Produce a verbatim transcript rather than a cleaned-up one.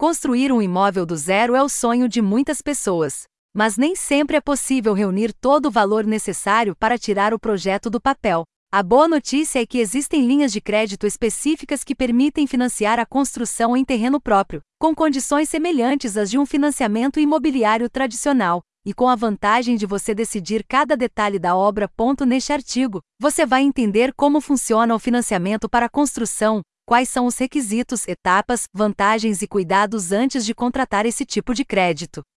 Construir um imóvel do zero é o sonho de muitas pessoas. Mas nem sempre é possível reunir todo o valor necessário para tirar o projeto do papel. A boa notícia é que existem linhas de crédito específicas que permitem financiar a construção em terreno próprio, com condições semelhantes às de um financiamento imobiliário tradicional, e com a vantagem de você decidir cada detalhe da obra. Neste artigo, você vai entender como funciona o financiamento para a construção, quais são os requisitos, etapas, vantagens e cuidados antes de contratar esse tipo de crédito.